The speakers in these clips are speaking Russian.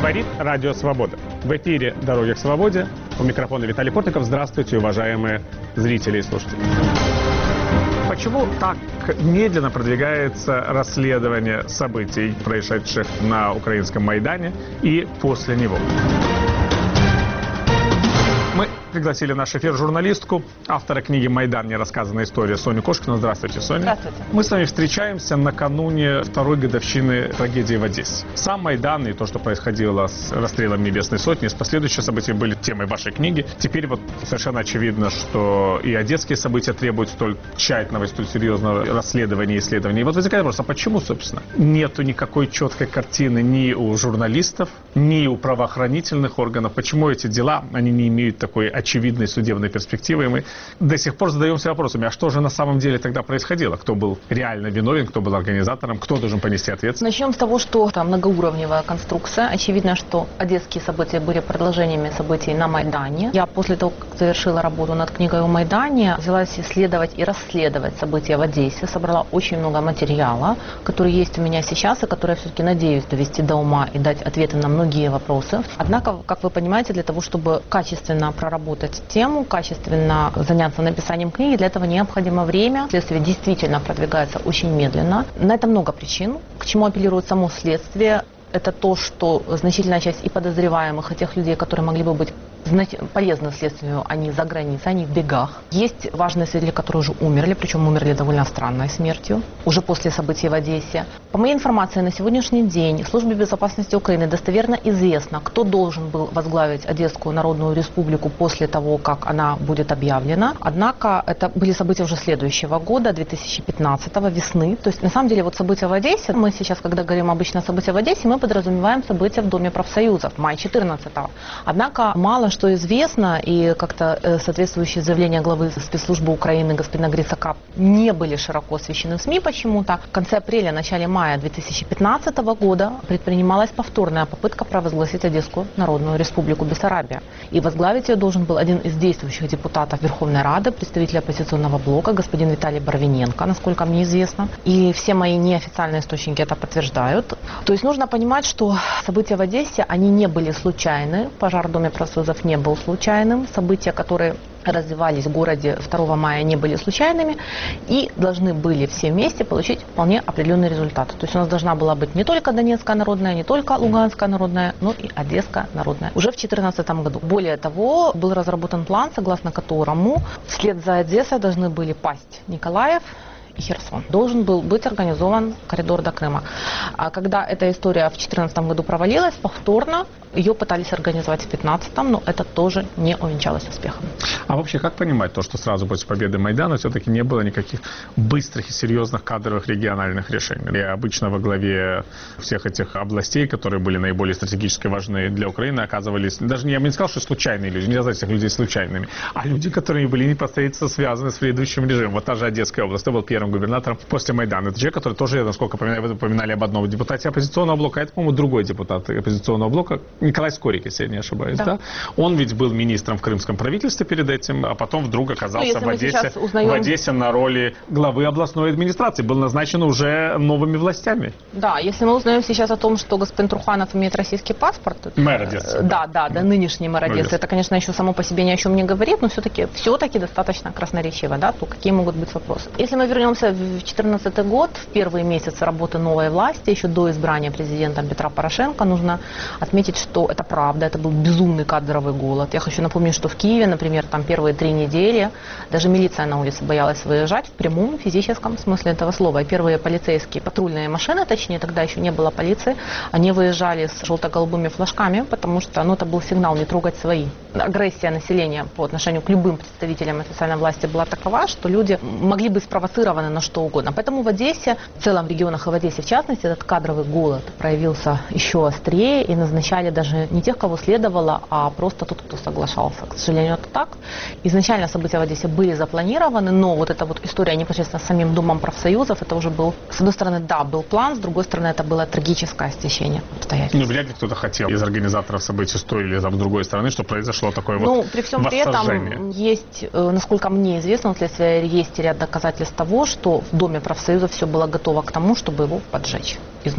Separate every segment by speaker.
Speaker 1: Говорит Радио Свобода. В эфире «Дороги к свободе». У микрофона Виталий Портников. Здравствуйте, уважаемые зрители и слушатели. Почему так медленно продвигается расследование событий, происшедших на украинском Майдане и после него? Мы пригласили в наш эфир журналистку, автора книги «Майдан. Нерассказанная история» Соню Кошкину. Здравствуйте, Соня.
Speaker 2: Здравствуйте.
Speaker 1: Мы с вами встречаемся накануне второй годовщины трагедии в Одессе. Сам Майдан и то, что происходило с расстрелом Небесной Сотни, с последующими событиями были темой вашей книги. Теперь вот совершенно очевидно, что и одесские события требуют столь тщательного и столь серьезного расследования и исследования. И вот возникает вопрос, а почему, собственно, нету никакой четкой картины ни у журналистов, ни у правоохранительных органов? Почему эти дела, они не имеют такой очевидной судебной перспективы, и мы до сих пор задаемся вопросами, а что же на самом деле тогда происходило? Кто был реально виновен, кто был организатором, кто должен понести ответственность?
Speaker 2: Начнем с того, что там многоуровневая конструкция. Очевидно, что одесские события были продолжениями событий на Майдане. Я после того, как завершила работу над книгой о Майдане, взялась исследовать и расследовать события в Одессе, собрала очень много материала, который есть у меня сейчас, и который я все-таки надеюсь довести до ума и дать ответы на многие вопросы. Однако, как вы понимаете, для того, чтобы качественно проработать тему, качественно заняться написанием книги, для этого необходимо время. Следствие действительно продвигается очень медленно. На это много причин. К чему апеллирует само следствие? Это то, что значительная часть и подозреваемых, и тех людей, которые могли бы быть полезны следствию, они за границей, они в бегах. Есть важные свидетели, которые уже умерли, причем умерли довольно странной смертью, уже после событий в Одессе. По моей информации, на сегодняшний день Службе безопасности Украины достоверно известно, кто должен был возглавить Одесскую Народную Республику после того, как она будет объявлена. Однако это были события уже следующего года, 2015 весны. То есть, на самом деле, вот события в Одессе, мы сейчас, когда говорим обычно о событиях в Одессе, мы подразумеваем события в Доме профсоюзов, мая 14-го. Однако мало что известно, и как-то соответствующие заявления главы спецслужбы Украины господина Грицака не были широко освещены в СМИ почему-то. В конце апреля, начале мая 2015 года предпринималась повторная попытка провозгласить Одесскую Народную Республику Бессарабия. И возглавить ее должен был один из действующих депутатов Верховной Рады, представитель оппозиционного блока, господин Виталий Барвиненко, насколько мне известно. И все мои неофициальные источники это подтверждают. То есть нужно понимать, что события в Одессе, они не были случайны. Пожар в Доме профсоюзов не был случайным. События, которые развивались в городе 2 мая, не были случайными и должны были все вместе получить вполне определенный результат. То есть у нас должна была быть не только Донецкая народная, не только Луганская народная, но и Одесская народная. Уже в 2014 году. Более того, был разработан план, согласно которому вслед за Одессой должны были пасть Николаев и Херсон. Должен был быть организован коридор до Крыма. А когда эта история в 2014 году провалилась, повторно ее пытались организовать в 2015, но это тоже не увенчалось успехом.
Speaker 1: А вообще, как понимать то, что сразу после победы Майдана все-таки не было никаких быстрых и серьезных кадровых региональных решений? И обычно во главе всех этих областей, которые были наиболее стратегически важны для Украины, оказывались, даже я бы не сказал, что случайные люди, нельзя назвать этих людей случайными, а люди, которые были непосредственно связаны с предыдущим режимом. Вот та же Одесская область, это был первым губернатором после Майдана. Это человек, который тоже, насколько вы упоминали об одном депутате оппозиционного блока, это, по-моему, другой депутат оппозиционного блока, Николай Скорик, если я не ошибаюсь. Да. Он ведь был министром в крымском правительстве перед этим, а потом вдруг оказался в Одессе на роли главы областной администрации. Был назначен уже новыми властями.
Speaker 2: Да, если мы узнаем сейчас о том, что господин Труханов имеет российский паспорт.
Speaker 1: Мэр Одессы.
Speaker 2: Да, нынешний мэр Одессы. Это, конечно, еще само по себе ни о чем не говорит, но все-таки достаточно красноречиво, да, то какие могут быть вопросы. Если мы вернемся в 2014 год, в первые месяцы работы новой власти, еще до избрания президентом Петра Порошенко, нужно отметить, что это правда, это был безумный кадровый голод. Я хочу напомнить, что в Киеве, например, там первые 3 недели даже милиция на улице боялась выезжать в прямом физическом смысле этого слова. И первые полицейские, патрульные машины, точнее, тогда еще не было полиции, они выезжали с желто-голубыми флажками, потому что это был сигнал не трогать свои. Агрессия населения по отношению к любым представителям официальной власти была такова, что люди могли быть спровоцированы на что угодно. Поэтому в Одессе, в целом в регионах и в Одессе в частности, этот кадровый голод проявился еще острее, и назначали даже не тех, кого следовало, а просто тот, кто соглашался. К сожалению, это так. Изначально события в Одессе были запланированы, но вот эта вот история непосредственно с самим Домом профсоюзов, это уже был, с одной стороны, да, был план, с другой стороны, это было трагическое стечение обстоятельств.
Speaker 1: Ну, вряд ли кто-то хотел из организаторов событий с той или с другой стороны, что произошло такое вот
Speaker 2: при всем при этом есть, насколько мне известно, у следствия есть ряд доказательств того, что в Доме профсоюзов все было готово к тому, чтобы его поджечь изнутри.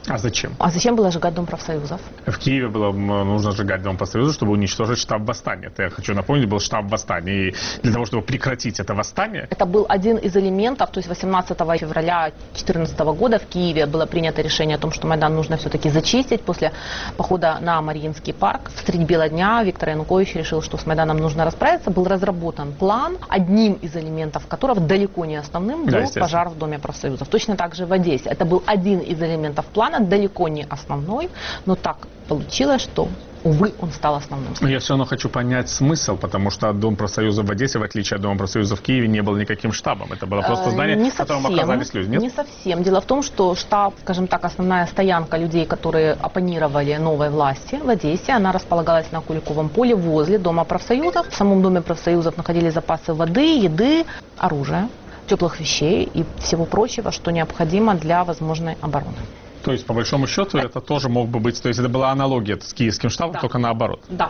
Speaker 1: А зачем?
Speaker 2: А зачем было сжигать Дом профсоюзов?
Speaker 1: В Киеве было нужно сжигать Дом профсоюзов, чтобы уничтожить штаб восстания. Это, я хочу напомнить, был штаб восстания. И для того, чтобы прекратить это восстание...
Speaker 2: Это был один из элементов, то есть 18 февраля 2014 года в Киеве было принято решение о том, что Майдан нужно все-таки зачистить. После похода на Мариинский парк в средь бела дня Виктор Янукович решил, что с Майданом нужно расправиться. Был разработан план, одним из элементов которого, далеко не основным, был пожар в Доме профсоюзов. Точно так же в Одессе. Это был один из элементов плана, далеко не основной, но так получилось, что, увы, он стал основным.
Speaker 1: Но я все равно хочу понять смысл, потому что Дом профсоюзов в Одессе, в отличие от Дома профсоюзов в Киеве, не был никаким штабом. Это было просто здание, в котором оказались люди. Нет?
Speaker 2: Не совсем. Дело в том, что штаб, скажем так, основная стоянка людей, которые оппонировали новой власти в Одессе, она располагалась на Куликовом поле возле Дома профсоюзов. В самом Доме профсоюзов находились запасы воды, еды, оружия, теплых вещей и всего прочего, что необходимо для возможной обороны.
Speaker 1: То есть, по большому счету, это тоже мог бы быть... То есть, это была аналогия с киевским штабом, только наоборот.
Speaker 2: Да.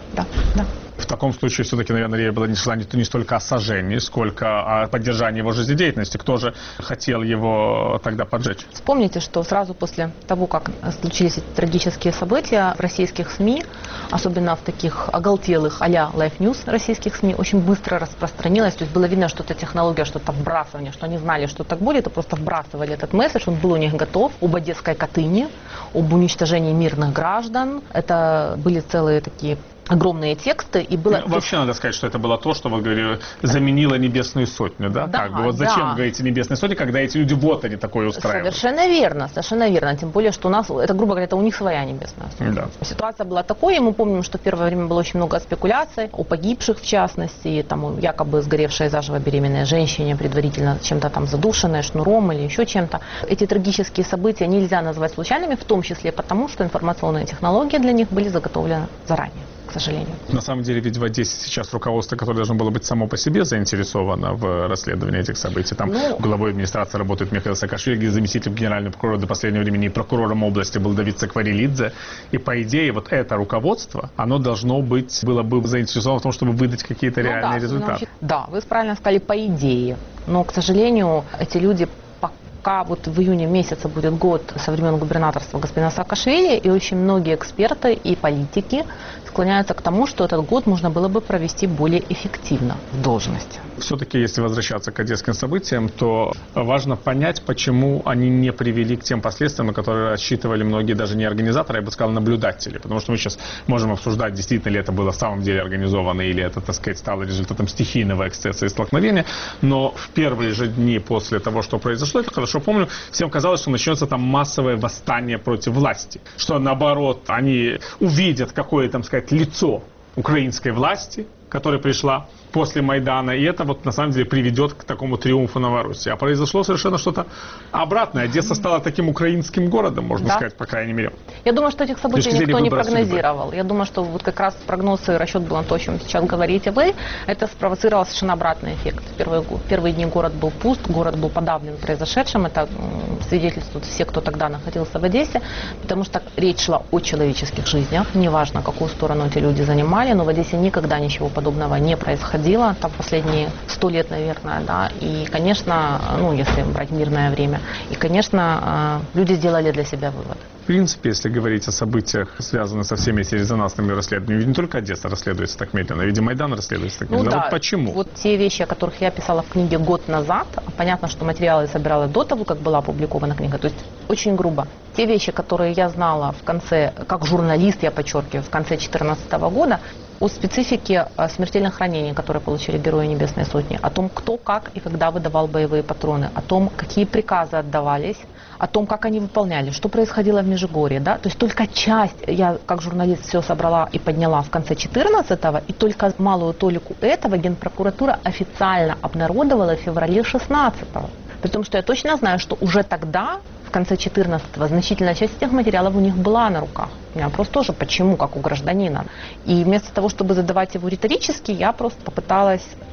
Speaker 1: В таком случае, все-таки, наверное, речь была не столько о сожжении, сколько о поддержании его жизнедеятельности. Кто же хотел его тогда поджечь?
Speaker 2: Вспомните, что сразу после того, как случились эти трагические события, в российских СМИ, особенно в таких оголтелых а-ля Life News российских СМИ, очень быстро распространилось. То есть было видно, что это технология, что-то вбрасывание, что они знали, что так будет, и просто вбрасывали этот месседж. Он был у них готов. Об Одесской Катыни, об уничтожении мирных граждан. Это были целые такие огромные тексты. И было...
Speaker 1: Вообще надо сказать, что это было то, что, вы говорили, заменило Небесную Сотню, да?
Speaker 2: Да,
Speaker 1: как бы, вот зачем, говорите, Небесная Сотня, когда эти люди вот они такое устраивают?
Speaker 2: Совершенно верно. Тем более, что у нас, это, грубо говоря, это у них своя Небесная Сотня. Да. Ситуация была такой, и мы помним, что в первое время было очень много спекуляций о погибших, в частности, там, якобы сгоревшей заживо беременной женщине, предварительно чем-то там задушенной, шнуром или еще чем-то. Эти трагические события нельзя назвать случайными, в том числе потому, что информационные технологии для них были заготовлены заранее. К сожалению.
Speaker 1: На самом деле, ведь в Одессе сейчас руководство, которое должно было быть само по себе заинтересовано в расследовании этих событий. Там главой администрации работает Михаил Саакашвили, заместителем генерального прокурора до последнего времени и прокурором области был Давид Сакварелидзе. И по идее, вот это руководство, оно должно быть, было бы заинтересовано в том, чтобы выдать какие-то реальные результаты.
Speaker 2: Да, вы правильно сказали, по идее. Но, к сожалению, эти люди пока вот в июне месяце будет год со времен губернаторства господина Саакашвили, и очень многие эксперты и политики склоняются к тому, что этот год можно было бы провести более эффективно в должности.
Speaker 1: Все-таки, если возвращаться к одесским событиям, то важно понять, почему они не привели к тем последствиям, на которые рассчитывали многие даже не организаторы, я бы сказал, наблюдатели. Потому что мы сейчас можем обсуждать, действительно ли это было в самом деле организовано, или это, так сказать, стало результатом стихийного эксцесса и столкновения. Но в первые же дни после того, что произошло, я хорошо помню, всем казалось, что начнется там массовое восстание против власти. Что, наоборот, они увидят какое, там сказать, лицо украинской власти, которая пришла после Майдана, и это вот на самом деле приведет к такому триумфу Новороссии. А произошло совершенно что-то обратное. Одесса стала таким украинским городом, можно сказать, по крайней мере.
Speaker 2: Я думаю, что этих событий никто не прогнозировал. Я думаю, что вот как раз прогноз и расчет был на то, о чем сейчас говорите вы. Это спровоцировало совершенно обратный эффект. В первые дни город был пуст, город был подавлен произошедшим. Это свидетельствуют все, кто тогда находился в Одессе, потому что речь шла о человеческих жизнях. Неважно, какую сторону эти люди занимали, но в Одессе никогда ничего подобного не происходило. Там последние 100 лет, наверное, да, и, конечно, если брать мирное время, и, конечно, люди сделали для себя вывод.
Speaker 1: В принципе, если говорить о событиях, связанных со всеми этими резонансными расследованиями, ведь не только Одесса расследуется так медленно, ведь и Майдан расследуется так медленно.
Speaker 2: Да.
Speaker 1: Вот почему?
Speaker 2: Вот те вещи, о которых я писала в книге год назад, понятно, что материалы собирала до того, как была опубликована книга, то есть очень грубо. Те вещи, которые я знала в конце, как журналист, я подчеркиваю, в конце 2014 года, о специфике смертельных ранений, которые получили герои Небесной Сотни, о том, кто, как и когда выдавал боевые патроны, о том, какие приказы отдавались, о том, как они выполняли, что происходило в Межигорье, да, то есть только часть, я как журналист все собрала и подняла в конце 14-го, и только малую толику этого Генпрокуратура официально обнародовала в феврале 16-го. При том, что я точно знаю, что уже тогда, в конце 14-го, значительная часть этих материалов у них была на руках. У меня вопрос тоже, почему, как у гражданина. И вместо того, чтобы задавать его риторически, я просто попыталась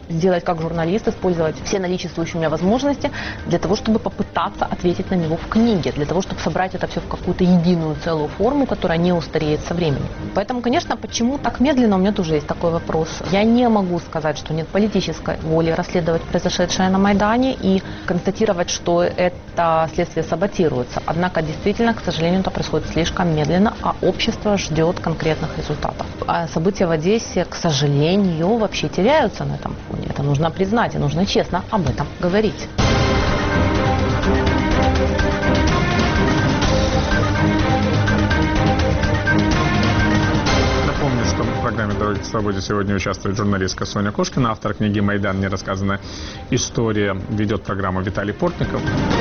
Speaker 2: сделать как журналист, использовать все наличествующие у меня возможности для того, чтобы попытаться ответить на него в книге, для того, чтобы собрать это все в какую-то единую целую форму, которая не устареет со временем. Поэтому, конечно, почему так медленно, у меня тоже есть такой вопрос. Я не могу сказать, что нет политической воли расследовать произошедшее на Майдане и констатировать, что это следствие саботируется. Однако, действительно, к сожалению, это происходит слишком медленно, а общество ждет конкретных результатов. А события в Одессе, к сожалению, вообще теряются на этом фоне. Это нужно признать и нужно честно об этом говорить.
Speaker 1: Напомню, что в программе «Дороги к свободе» сегодня участвует журналистка Соня Кошкина, автор книги «Майдан. Нерассказанная история». Ведет программу Виталий Портников.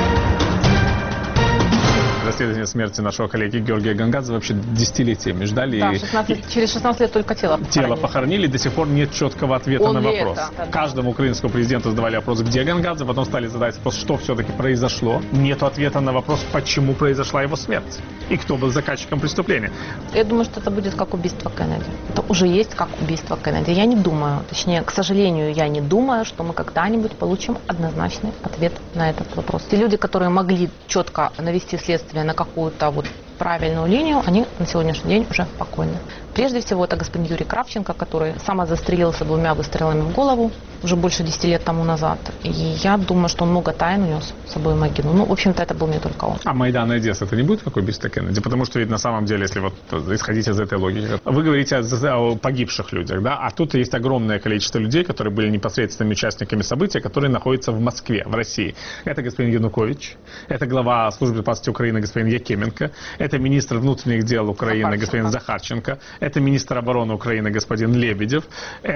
Speaker 1: Расследование смерти нашего коллеги Георгия Гонгадзе вообще десятилетиями ждали.
Speaker 2: Да, через 16 лет только тело
Speaker 1: похоронили. До сих пор нет четкого ответа на вопрос. Каждому украинскому президенту задавали вопрос, где Гонгадзе, потом стали задать вопрос, что все-таки произошло. Нет ответа на вопрос, почему произошла его смерть и кто был заказчиком преступления.
Speaker 2: Я думаю, что это будет как убийство Кеннеди. Это уже есть как убийство Кеннеди. Я не думаю, точнее, к сожалению, я не думаю, что мы когда-нибудь получим однозначный ответ на этот вопрос. Те люди, которые могли четко навести следствие на какую-то вот правильную линию, они на сегодняшний день уже покойны. Прежде всего, это господин Юрий Кравченко, который самозастрелился 2 выстрелами в голову уже больше 10 лет тому назад. И я думаю, что он много тайн унес с собой в могилу. Ну, в общем-то, это был не только он.
Speaker 1: А Майдан и Одесса, это не будет как убийство Кеннеди? Потому что ведь на самом деле, если вот исходить из этой логики, вы говорите о погибших людях, да? А тут есть огромное количество людей, которые были непосредственными участниками события, которые находятся в Москве, в России. Это господин Янукович, это глава службы безопасности Украины господин Якименко, это министр внутренних дел Украины господин Захарченко, это министр обороны Украины господин Лебедев,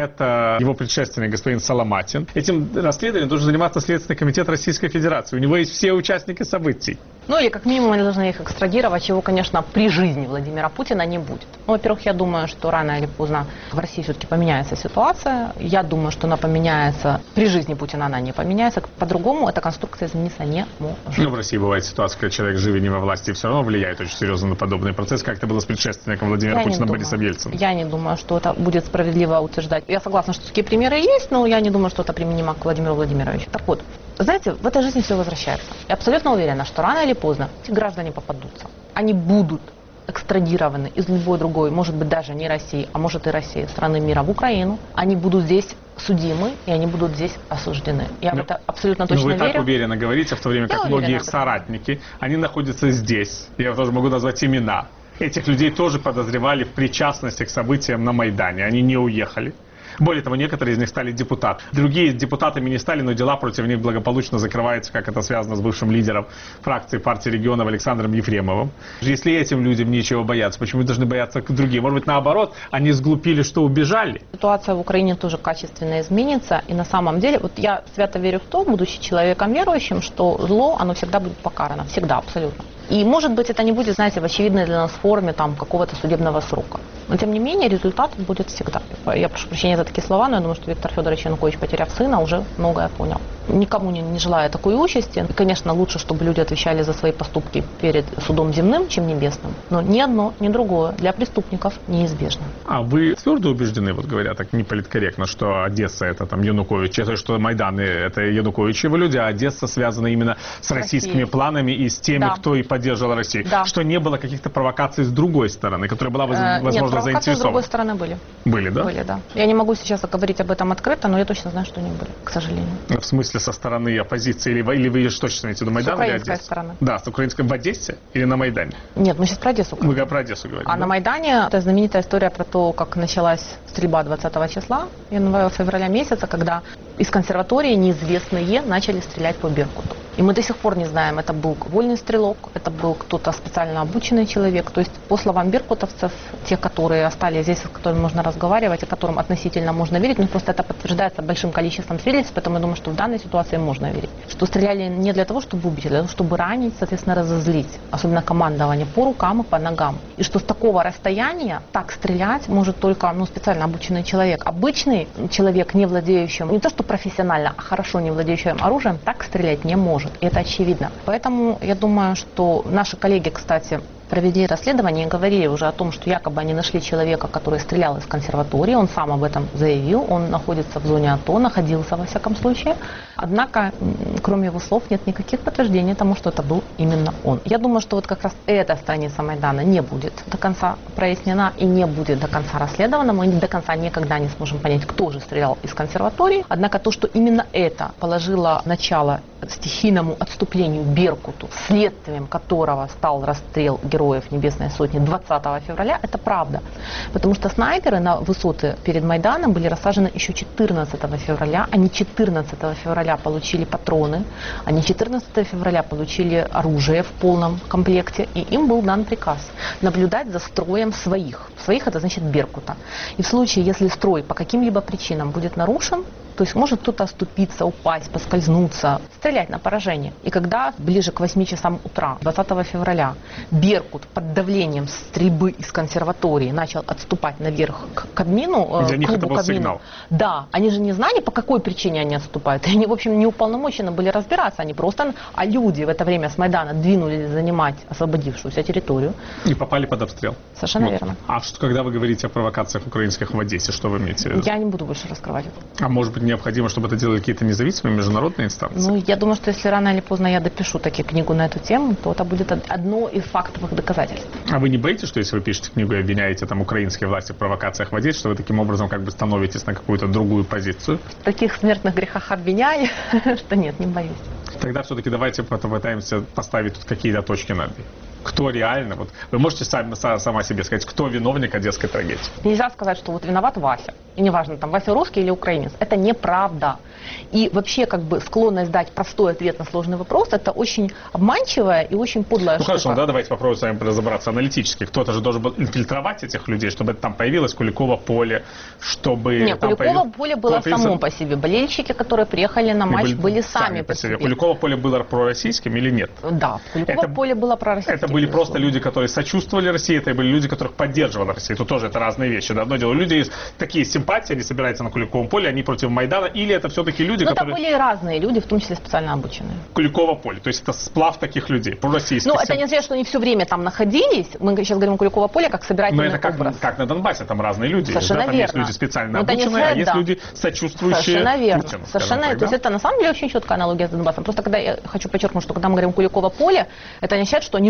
Speaker 1: это его предшественник господин Соломатин. Этим расследованием должен заниматься Следственный комитет Российской Федерации. У него есть все участники событий.
Speaker 2: Ну или как минимум они должны их экстрадировать, чего, конечно, при жизни Владимира Путина не будет. Ну, во-первых, я думаю, что рано или поздно в России все-таки поменяется ситуация. Я думаю, что она поменяется. При жизни Путина она не поменяется. По-другому эта конструкция измениться не может.
Speaker 1: Ну, в России бывает ситуация, когда человек жив и не во власти, и все равно влияет очень серьезно на подобный процесс, как это было с предшественником Владимира Путина Борисом Ельциным.
Speaker 2: Я не думаю, что это будет справедливо утверждать. Я согласна, что такие примеры есть, но я не думаю, что это применимо к Владимиру Владимировичу. Так вот, знаете, в этой жизни все возвращается. Я абсолютно уверена, что рано или поздно эти граждане попадутся. Они будут экстрадированы из любой другой, может быть, даже не России, а может и России, страны мира в Украину. Они будут здесь судимы, и они будут здесь осуждены. Я в это абсолютно точно верю.
Speaker 1: Вы так уверенно говорите, в то время как многие их соратники, они находятся здесь. Я тоже могу назвать имена. Этих людей тоже подозревали в причастности к событиям на Майдане. Они не уехали. Более того, некоторые из них стали депутатами. Другие депутатами не стали, но дела против них благополучно закрываются, как это связано с бывшим лидером фракции партии регионов Александром Ефремовым. Если этим людям нечего бояться, почему должны бояться другие? Может быть, наоборот, они сглупили, что убежали?
Speaker 2: Ситуация в Украине тоже качественно изменится. И на самом деле, вот я свято верю в то, будучи человеком верующим, что зло, оно всегда будет покарано. Всегда, абсолютно. И, может быть, это не будет, знаете, в очевидной для нас форме там, какого-то судебного срока. Но, тем не менее, результат будет всегда. Я прошу прощения за такие слова, но я думаю, что Виктор Федорович Янукович, потеряв сына, уже многое понял. Никому не желаю такой участи. И, конечно, лучше, чтобы люди отвечали за свои поступки перед судом земным, чем небесным. Но ни одно, ни другое для преступников неизбежно.
Speaker 1: А вы твердо убеждены, вот говоря так неполиткорректно, что Одесса это там Янукович, что Майдан это Янукович его люди, а Одесса связана именно с российскими планами и с теми, кто и поддерживал Россию.
Speaker 2: Да.
Speaker 1: Что не было каких-то провокаций с другой стороны, которые была, возможно,
Speaker 2: Нет, провокации
Speaker 1: заинтересована.
Speaker 2: с другой стороны были.
Speaker 1: Были, да?
Speaker 2: Были, да. Я не могу сейчас говорить об этом открыто, но я точно знаю, что они были, к сожалению.
Speaker 1: В смысле, со стороны оппозиции? Или вы что сейчас имеете в виду, Майдан или Одесса?
Speaker 2: С украинской стороны.
Speaker 1: Да, с украинской в Одессе или на Майдане?
Speaker 2: Нет, мы сейчас про Одессу говорим.
Speaker 1: Мы про Одессу говорим.
Speaker 2: А да? На Майдане это знаменитая история про то, как началась стрельба 20 числа, января-февраля месяца, когда из консерватории неизвестные начали стрелять по Беркуту. И мы до сих пор не знаем, это был вольный стрелок, это был кто-то специально обученный человек. То есть, по словам беркутовцев, те, которые остались здесь, с которыми можно разговаривать, о которым относительно можно верить, но просто это подтверждается большим количеством свидетельств, поэтому я думаю, что в данной ситуации можно верить. Что стреляли не для того, чтобы убить, а для того, чтобы ранить, соответственно, разозлить, особенно командование, по рукам и по ногам. И что с такого расстояния так стрелять может только специально обученный человек. Обычный человек, не владеющим, не то что профессионально, а хорошо не владеющим оружием, так стрелять не может. И это очевидно. Поэтому я думаю, что наши коллеги, кстати, провели расследование и говорили уже о том, что якобы они нашли человека, который стрелял из консерватории. Он сам об этом заявил. Он находится в зоне АТО, находился во всяком случае. Однако, кроме его слов, нет никаких подтверждений тому, что это был именно он. Я думаю, что вот как раз эта страница Майдана не будет до конца прояснена и не будет до конца расследована. Мы до конца никогда не сможем понять, кто же стрелял из консерватории. Однако то, что именно это положило начало стихийному отступлению Беркуту, следствием которого стал расстрел героев Небесной Сотни 20 февраля, это правда. Потому что снайперы на высоты перед Майданом были рассажены еще 14 февраля. Они 14 февраля получили патроны, они 14 февраля получили оружие в полном комплекте, и им был дан приказ наблюдать за строем своих. Своих это значит Беркута. И в случае, если строй по каким-либо причинам будет нарушен, то есть может кто-то оступиться, упасть, поскользнуться, стрелять на поражение. И когда ближе к 8 часам утра 20 февраля Беркут под давлением стрельбы из консерватории начал отступать наверх к Кабмину,
Speaker 1: для них это был
Speaker 2: Кабмину.
Speaker 1: Сигнал.
Speaker 2: Да, они же не знали, по какой причине они отступают. И они, в общем, не уполномочены были разбираться. Они просто, а люди в это время с Майдана двинулись занимать освободившуюся территорию.
Speaker 1: И попали под обстрел.
Speaker 2: Совершенно верно.
Speaker 1: А что, когда вы говорите о провокациях украинских в Одессе, что вы имеете в виду?
Speaker 2: Я не буду больше раскрывать это.
Speaker 1: А может быть необходимо, чтобы это делали какие-то независимые международные инстанции?
Speaker 2: Ну, я думаю, что если рано или поздно я допишу таки книгу на эту тему, то это будет одно из фактовых доказательств.
Speaker 1: А вы не боитесь, что если вы пишете книгу и обвиняете там украинские власти в провокациях в Одессе, что вы таким образом как бы становитесь на какую-то другую позицию?
Speaker 2: В таких смертных грехах обвиняю, что нет, не боюсь.
Speaker 1: Тогда все-таки давайте попытаемся поставить тут какие-то точки над «и». Кто реально, вот вы можете сама себе сказать, кто виновник одесской трагедии?
Speaker 2: Нельзя сказать, что вот виноват Вася. И неважно, там Вася русский или украинец. Это неправда. И вообще, как бы, склонность дать простой ответ на сложный вопрос, это очень обманчивая и очень подлая штука.
Speaker 1: Хорошо, да, давайте попробуем с вами разобраться аналитически. Кто-то же должен был инфильтровать этих людей, чтобы там появилось Куликово поле, чтобы...
Speaker 2: Нет, Куликово поле было само по себе. Болельщики, которые приехали на матч, были сами по себе.
Speaker 1: Куликово поле было пророссийским или нет?
Speaker 2: Да, Куликово поле было пророссийским.
Speaker 1: Это были просто люди, которые сочувствовали России, это были люди, которых поддерживала Россия. Тут тоже это разные вещи. Да? Одно дело, люди такие симпатии, они собираются на Куликовом поле, они против Майдана, или это все-таки люди, которые...
Speaker 2: Это были разные люди, в том числе специально обученные.
Speaker 1: Куликово поле, то есть это сплав таких людей, пророссийских.
Speaker 2: Ну, это не означает, что они все время там находились. Мы сейчас говорим о Куликово поле как собирательный
Speaker 1: образ. Но это как на Донбассе, там разные люди.
Speaker 2: Совершенно
Speaker 1: да? Там
Speaker 2: верно.
Speaker 1: есть люди специально обученные, а есть люди, сочувствующие
Speaker 2: Совершенно верно.
Speaker 1: Путину.
Speaker 2: Совершенно верно. То есть это на самом деле очень четкая аналогия с Донбассом. Просто когда я хочу подчеркнуть, что когда мы говорим Куликово поле, это не означает, что они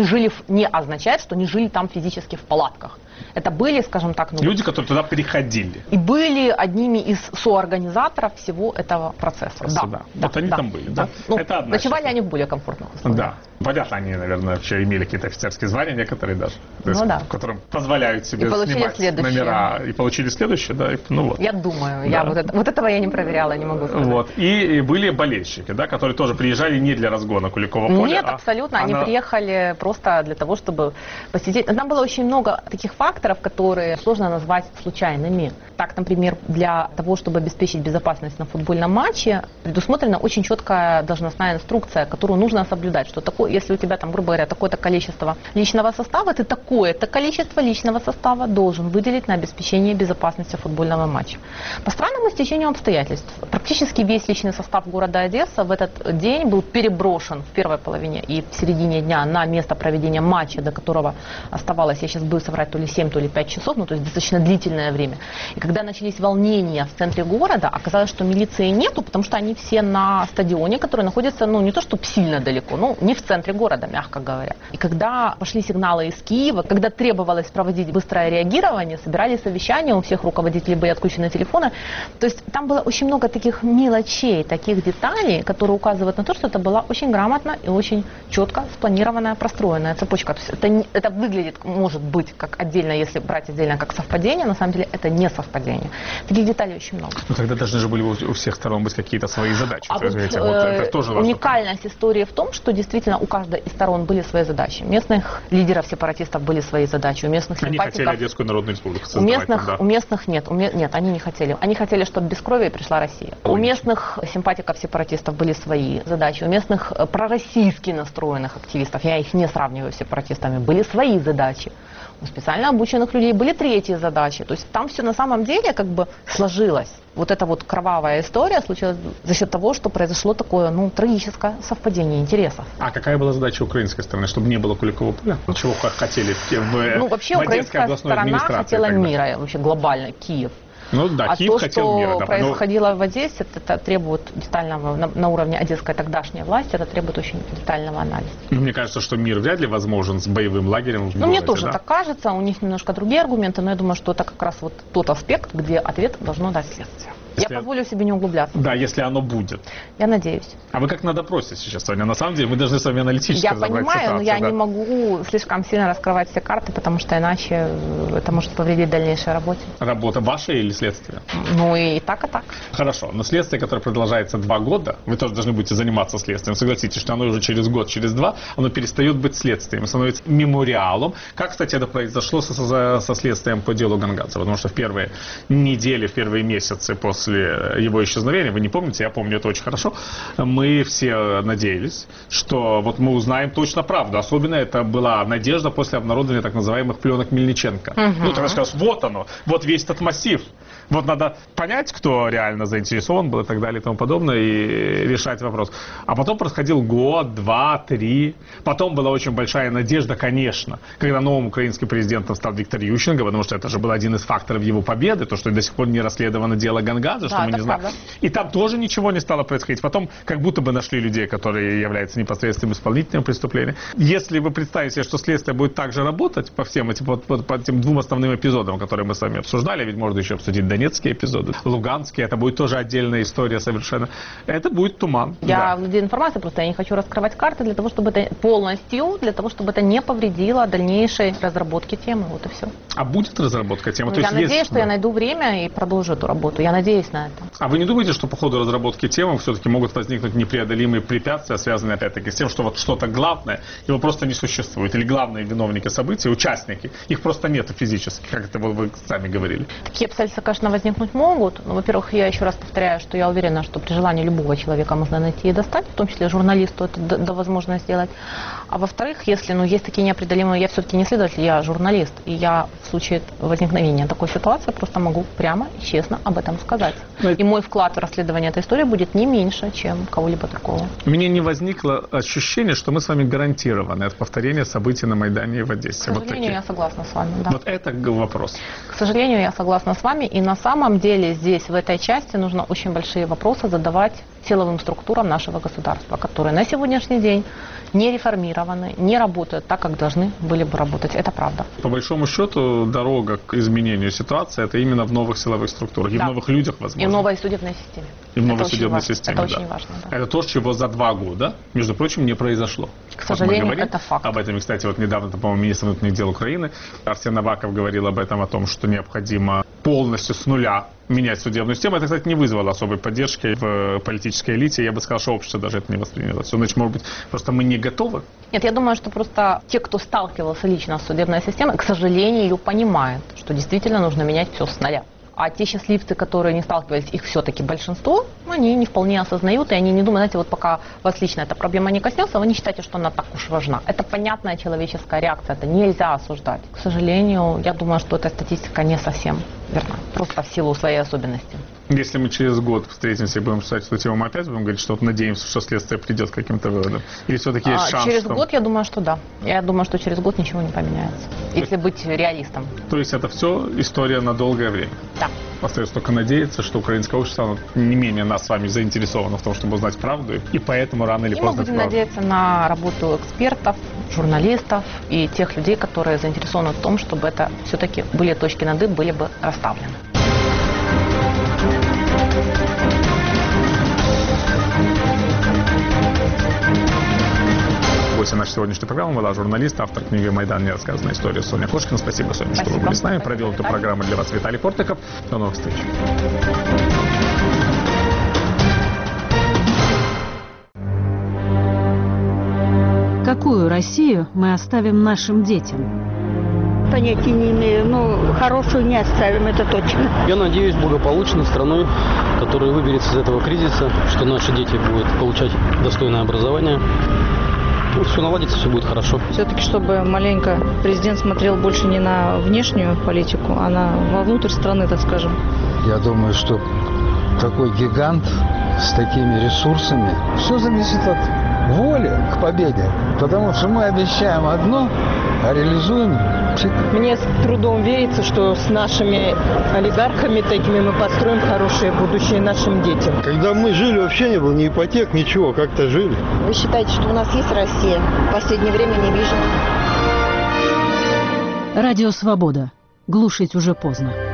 Speaker 2: жили там физически в палатках. Это были, скажем так,
Speaker 1: люди, которые туда приходили.
Speaker 2: И были одними из соорганизаторов всего этого процесса.
Speaker 1: Да. Вот они там были, да?
Speaker 2: Ну,
Speaker 1: это
Speaker 2: ночевали они в более комфортных условиях.
Speaker 1: Да. Понятно, они, наверное, вообще имели какие-то офицерские звания, некоторые даже, то есть, которым позволяют себе снимать номера. И получили следующее, да? Вот.
Speaker 2: Я думаю, да. Вот этого я не проверяла, не могу сказать.
Speaker 1: Вот. И были болельщики, да, которые тоже приезжали не для разгона Куликового поля.
Speaker 2: Нет, абсолютно. Они приехали просто для того, чтобы посетить. Там было очень много таких факторов, которые сложно назвать случайными. Так, например, для того, чтобы обеспечить безопасность на футбольном матче, предусмотрена очень четкая должностная инструкция, которую нужно соблюдать. Что такое, если у тебя там, грубо говоря, такое-то количество личного состава, ты такое-то количество личного состава должен выделить на обеспечение безопасности футбольного матча. По странному стечению обстоятельств, практически весь личный состав города Одесса в этот день был переброшен в первой половине и в середине дня на место проведения матча, до которого оставалось, я сейчас буду соврать, то ли 7, то ли 5 часов, то есть достаточно длительное время. И когда начались волнения в центре города, оказалось, что милиции нету, потому что они все на стадионе, который находится, не то чтобы сильно далеко, не в центре города, мягко говоря. И когда пошли сигналы из Киева, когда требовалось проводить быстрое реагирование, собирали совещания, у всех руководителей были отключены телефоны. То есть там было очень много таких мелочей, таких деталей, которые указывают на то, что это была очень грамотно и очень четко спланированная, простроенная цепочка. То есть это выглядит, может быть, как отдельно, если брать отдельно как совпадение, на самом деле это не совпадение. Таких деталей очень много.
Speaker 1: Но тогда должны же были у всех сторон быть какие-то свои задачи. Это тоже
Speaker 2: уникальность истории в том, что действительно у каждой из сторон были свои задачи. У местных лидеров сепаратистов были свои задачи, у местных
Speaker 1: симпатиков... Они хотели Одесскую народную республику создавать.
Speaker 2: У местных нет. Нет, они не хотели. Они хотели, чтобы без крови пришла Россия. Логично. У местных симпатиков-сепаратистов были свои задачи. У местных пророссийски настроенных активистов, я их не сравниваю с сепаратистами, были свои задачи. У специально необученных людей, были третьи задачи. То есть там все на самом деле как бы сложилось. Вот эта вот кровавая история случилась за счет того, что произошло такое, трагическое совпадение интересов.
Speaker 1: А какая была задача украинской стороны, чтобы не было Куликового поля? Чего хотели
Speaker 2: вообще украинская сторона хотела мира, вообще глобально, Киев.
Speaker 1: Киев
Speaker 2: то,
Speaker 1: хотел мира.
Speaker 2: что происходило в Одессе, это требует детального, на уровне одесской тогдашней власти, это требует очень детального анализа.
Speaker 1: Мне кажется, что мир вряд ли возможен с боевым лагерем в городе,
Speaker 2: мне тоже так кажется, у них немножко другие аргументы, но я думаю, что это как раз вот тот аспект, где ответ должно дать следствие. Я позволю себе не углубляться.
Speaker 1: Да, если оно будет.
Speaker 2: Я надеюсь.
Speaker 1: А вы как на допросе сейчас, Соня? На самом деле мы должны с вами аналитически разобрать ситуацию.
Speaker 2: Я понимаю, но я не могу слишком сильно раскрывать все карты, потому что иначе это может повредить дальнейшей работе.
Speaker 1: Работа ваша или следствие?
Speaker 2: И так, и так.
Speaker 1: Хорошо, но следствие, которое продолжается 2 года, вы тоже должны будете заниматься следствием. Согласитесь, что оно уже через год, через 2, оно перестает быть следствием, становится мемориалом. Как, кстати, это произошло со следствием по делу Гангадзе? Потому что в первые недели, в первые месяцы после его исчезновения, вы не помните, я помню это очень хорошо, мы все надеялись, что вот мы узнаем точно правду. Особенно это была надежда после обнародования так называемых пленок Мельниченко. Тогда скажешь, вот оно, вот весь этот массив. Вот надо понять, кто реально заинтересован был и так далее и тому подобное, и решать вопрос. А потом происходил год, 2, 3. Потом была очень большая надежда, конечно, когда новым украинским президентом стал Виктор Ющенко, потому что это же был один из факторов его победы, то, что до сих пор не расследовано дело Гангадзе, что мы не знаем. И там тоже ничего не стало происходить. Потом как будто бы нашли людей, которые являются непосредственным исполнителем преступления. Если вы представите себе, что следствие будет также работать по всем этим, по этим 2 основным эпизодам, которые мы с вами обсуждали, ведь можно еще обсудить донецкие эпизоды, луганские, это будет тоже отдельная история совершенно. Это будет туман.
Speaker 2: Я владею информацией, просто я не хочу раскрывать карты для того, чтобы это полностью, для того, чтобы это не повредило дальнейшей разработке темы. Вот и все.
Speaker 1: А будет разработка темы?
Speaker 2: Я надеюсь, что я найду время и продолжу эту работу. Я надеюсь на это.
Speaker 1: А вы не думаете, что по ходу разработки темы все-таки могут возникнуть непреодолимые препятствия, связанные опять-таки с тем, что вот что-то главное, его просто не существует? Или главные виновники событий, участники, их просто нету физически, как это вы сами говорили?
Speaker 2: Такие обстоятельства, конечно, возникнуть могут. Но, во-первых, я еще раз повторяю, что я уверена, что при желании любого человека можно найти и достать, в том числе журналисту это возможно сделать. А во-вторых, если есть такие неопределимые, я все-таки не следователь, я журналист, и я в случае возникновения такой ситуации просто могу прямо и честно об этом сказать. И мой вклад в расследование этой истории будет не меньше, чем кого-либо другого.
Speaker 1: У меня не возникло ощущения, что мы с вами гарантированы от повторения событий на Майдане и в Одессе.
Speaker 2: К сожалению, я согласна с вами, да.
Speaker 1: Вот это вопрос.
Speaker 2: К сожалению, я согласна с вами, и на самом деле здесь, в этой части, нужно очень большие вопросы задавать силовым структурам нашего государства, которые на сегодняшний день не реформированы, не работают так, как должны были бы работать. Это правда.
Speaker 1: По большому счету, дорога к изменению ситуации, это именно в новых силовых структурах, и в новых людях, возможно.
Speaker 2: И в новой судебной системе.
Speaker 1: И в новой судебной системе,
Speaker 2: это очень важно, да.
Speaker 1: Это то, чего за 2 года, между прочим, не произошло.
Speaker 2: К сожалению, это факт.
Speaker 1: Об этом, кстати, недавно, по-моему, министр внутренних дел Украины Арсен Аваков говорил об этом, о том, что необходимо полностью с нуля менять судебную систему. Это, кстати, не вызвало особой поддержки в политической элите. Я бы сказал, что общество даже это не восприняло. Значит, может быть, просто мы не готовы?
Speaker 2: Нет, я думаю, что просто те, кто сталкивался лично с судебной системой, к сожалению, понимают, что действительно нужно менять все с нуля. А те счастливцы, которые не сталкивались, их все-таки большинство, они не вполне осознают, и они не думают, знаете, вот пока вас лично эта проблема не коснется, вы не считаете, что она так уж важна. Это понятная человеческая реакция, это нельзя осуждать. К сожалению, я думаю, что эта статистика не совсем верна, просто в силу своей особенности.
Speaker 1: Если мы через год встретимся и будем писать эту тему, мы опять будем говорить, что вот надеемся, что следствие придет к каким-то выводам? Или все-таки есть шанс?
Speaker 2: Через год, я думаю, что да. Я думаю, что через год ничего не поменяется, если быть реалистом.
Speaker 1: То есть это все история на долгое время?
Speaker 2: Да.
Speaker 1: Остается только надеяться, что украинское общество не менее нас с вами заинтересовано в том, чтобы узнать правду, и поэтому рано или поздно...
Speaker 2: мы будем надеяться на работу экспертов, журналистов и тех людей, которые заинтересованы в том, чтобы это все-таки были точки над «и», были бы расставлены.
Speaker 1: Гостья нашей сегодняшней программы была журналист, автор книги «Майдан. Нерассказанная история» Соня Кошкина. Спасибо, Соня, что вы были с нами. Провел эту программу для вас Виталий Портников. До новых встреч.
Speaker 3: Какую Россию мы оставим нашим детям?
Speaker 4: Понятия не имею, но хорошую не оставим, это точно.
Speaker 5: Я надеюсь, благополучной страной, которая выберется из этого кризиса, что наши дети будут получать достойное образование, Пусть все наладится, все будет хорошо.
Speaker 6: Все-таки, чтобы маленько президент смотрел больше не на внешнюю политику, а вовнутрь страны, так скажем.
Speaker 7: Я думаю, что такой гигант с такими ресурсами, все зависит от воли к победе. Потому что мы обещаем одно, а реализуем.
Speaker 8: Мне с трудом верится, что с нашими олигархами такими мы построим хорошее будущее нашим детям.
Speaker 9: Когда мы жили, вообще не было ни ипотек, ничего, как-то жили.
Speaker 10: Вы считаете, что у нас есть Россия? В последнее время не вижу.
Speaker 3: Радио «Свобода». Глушить уже поздно.